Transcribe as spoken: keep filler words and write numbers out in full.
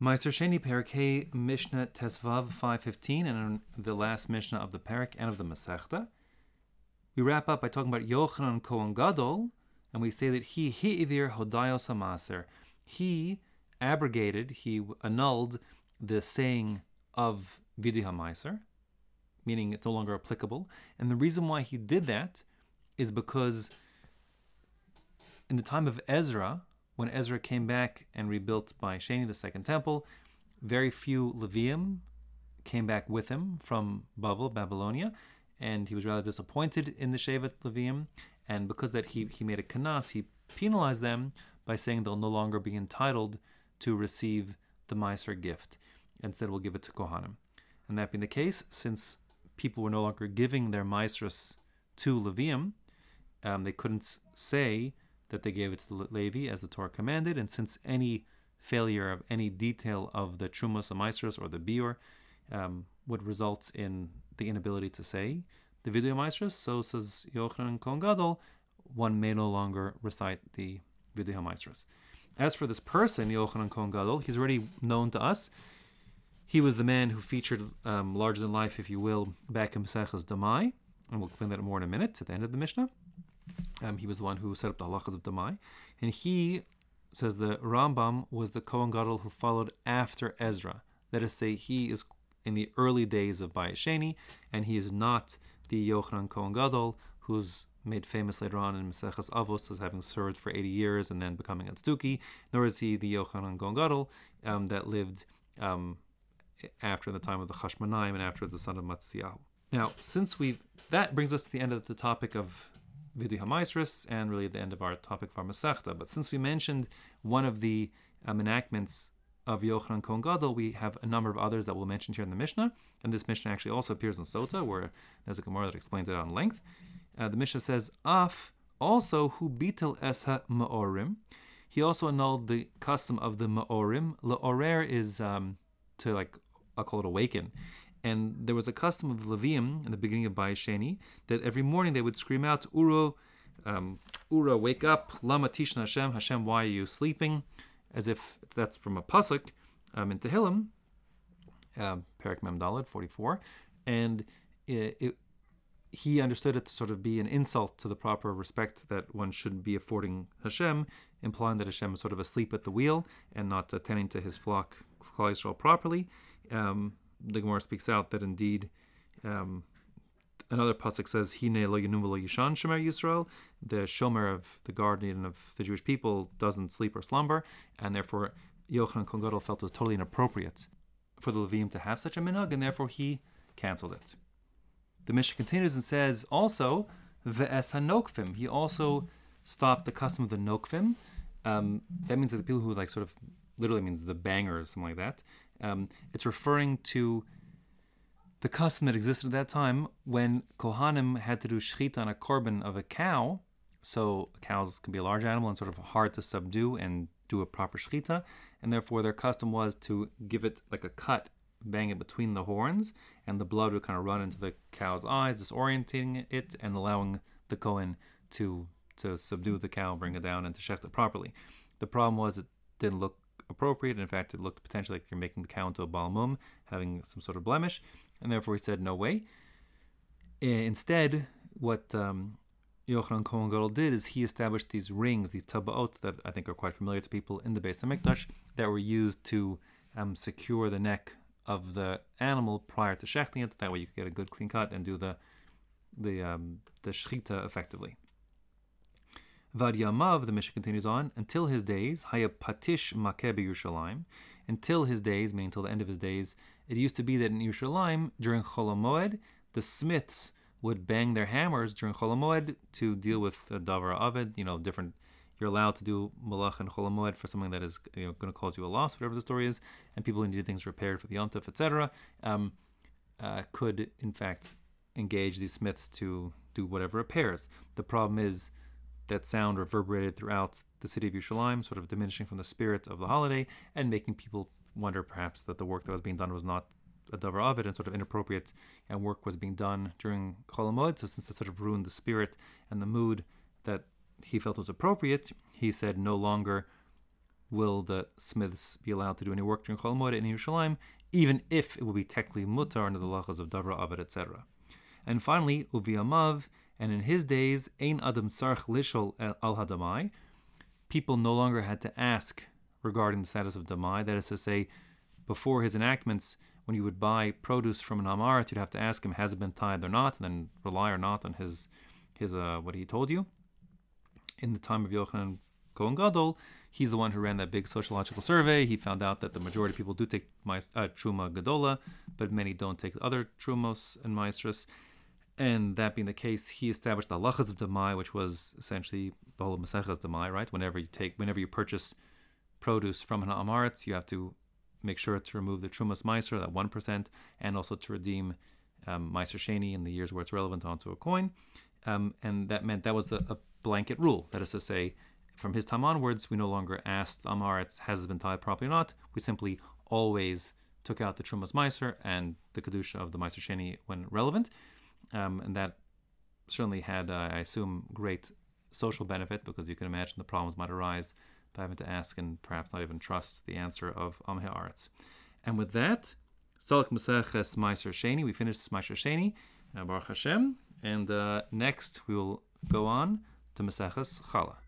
Meiser Sheni Perek Hey Mishnah Tesvav five fifteen, and the last Mishnah of the Perek and of the Masechta. We wrap up by talking about Yochanan Kohen Gadol, and we say that he hi'ivir hodayos hamaser. He abrogated, he annulled the saying of Vidui HaMeiser, meaning it's no longer applicable. And the reason why he did that is because in the time of Ezra, when Ezra came back and rebuilt by Sheni the second temple, very few Levium came back with him from Bavel, Babylonia, and he was rather disappointed in the Shevet Levium, and because that he, he made a kanas, he penalized them by saying they'll no longer be entitled to receive the Meiser gift. Instead, we'll give it to Kohanim. And that being the case, since people were no longer giving their Meisers to Levium, um, they couldn't say that they gave it to the Levi as the Torah commanded, and since any failure of any detail of the Trumas HaMeisros or the Biur um, would result in the inability to say the Vidui HaMeisros, so says Yochanan Kohen Gadol, one may no longer recite the Vidui HaMeisros. As for this person, Yochanan Kohen Gadol, he's already known to us. He was the man who featured um, larger than life, if you will, back in Maseches Damai, and we'll explain that more in a minute at the end of the Mishnah. Um, he was the one who set up the halachas of Damai. And he, says the Rambam, was the Kohen Gadol who followed after Ezra. That is to say, he is in the early days of Bayis Sheni, and he is not the Yochanan Kohen Gadol, who's made famous later on in Maseches Avos as having served for eighty years and then becoming a tzduki, nor is he the Yochanan Kohen Gadol um, that lived um, after the time of the Chashmonaim and after the son of Matziyahu. Now, since we've, that brings us to the end of the topic of Vidui HaMeisros, and really the end of our topic of our Masechta. But since we mentioned one of the um, enactments of Yochanan Kohen Gadol, we have a number of others that we'll mention here in the Mishnah. And this Mishnah actually also appears in Sota, where there's a Gemara that explains it on length. Uh, the Mishnah says, Af, also, hu bitel esha ma'orim. He also annulled the custom of the ma'orim. La'orer is um, to, like, I'll call it awaken. And there was a custom of Levium in the beginning of Bayis Sheni that every morning they would scream out, Uro, um, Uro, wake up, Lama Tishna Hashem, Hashem, why are you sleeping? As if that's from a pasuk um, in Tehillim, um, Perek Mem Daled, forty-four. And it, it, he understood it to sort of be an insult to the proper respect that one should be affording Hashem, implying that Hashem is sort of asleep at the wheel and not attending to his flock, Klal Yisrael, properly. Um, the Gemara speaks out that indeed um, another pasuk says, Hine lo yanum lo yishan shomer Yisrael, the shomer of the guardian of the Jewish people doesn't sleep or slumber, and therefore Yochanan Kohen Gadol felt it was totally inappropriate for the Levim to have such a minhag, and therefore he cancelled it. The Mishnah continues and says also, ve'es hanokvim, he also stopped the custom of the nokvim. Um, that means that the people who like sort of literally means the bangers, something like that. Um, it's referring to the custom that existed at that time when Kohanim had to do shechita on a korban of a cow. So cows can be a large animal and sort of hard to subdue and do a proper shechita, and therefore their custom was to give it like a cut, bang it between the horns, and the blood would kind of run into the cow's eyes, disorientating it and allowing the Kohen to to subdue the cow, bring it down, and to shech it properly. The problem was it didn't look appropriate. In fact, it looked potentially like you're making the cow into a balmum, having some sort of blemish, and therefore he said no way. Instead, what um, Yochanan Kohen Gadol did is he established these rings, these tabaot that I think are quite familiar to people in the Beis HaMikdash, that were used to um, secure the neck of the animal prior to shechting it. That way you could get a good clean cut and do the the um, the shechita effectively. Vad Yamav, the Mishnah continues on, until his days, Haya Patish Makeh Yerushalayim, until his days, meaning until the end of his days, it used to be that in Yerushalayim, during Chol HaMoed, the smiths would bang their hammers during Chol HaMoed to deal with a Davar Aved, you know, different, you're allowed to do Malach and Chol HaMoed for something that is, you know, going to cause you a loss, whatever the story is, and people who need things repaired for the Yontif, et cetera, um, uh, could, in fact, engage these smiths to do whatever repairs. The problem is, that sound reverberated throughout the city of Yerushalayim, sort of diminishing from the spirit of the holiday and making people wonder perhaps that the work that was being done was not a davar avid and sort of inappropriate, and work was being done during Chol HaMoed. So since it sort of ruined the spirit and the mood that he felt was appropriate, he said no longer will the smiths be allowed to do any work during Chol Moed in Yerushalayim, even if it will be technically mutar under the lachas of Davra Avid, et cetera. And finally, Uviyamav, and in his days, Ein Adam Sarch Lishol Al Hadamai, people no longer had to ask regarding the status of Damai. That is to say, before his enactments, when you would buy produce from an Amaret, you'd have to ask him, has it been tithed or not, and then rely or not on his, his uh, what he told you. In the time of Yochanan Kohen Gadol, he's the one who ran that big sociological survey. He found out that the majority of people do take uh, Truma Gadola, but many don't take other Trumos and Maestras. And that being the case, he established the halachas of Damai, which was essentially the whole of Masechas Damai, right? Whenever you take, whenever you purchase produce from an Amaretz, you have to make sure to remove the Trumas Meiser, that one percent, and also to redeem um, Meiser Sheni in the years where it's relevant onto a coin. Um, and that meant that was a, a blanket rule. That is to say, from his time onwards, we no longer asked the Amaretz, has it been tithed properly or not? We simply always took out the Trumas Meiser and the Kedusha of the Meiser Sheni when relevant. Um, and that certainly had, uh, I assume, great social benefit, because you can imagine the problems might arise by having to ask and perhaps not even trust the answer of Am Ha'aretz. And with that, Salak Maseches Meiser Sheni, we finished Meiser Sheni, uh, Baruch Hashem, and uh, next we will go on to Maseches Chala.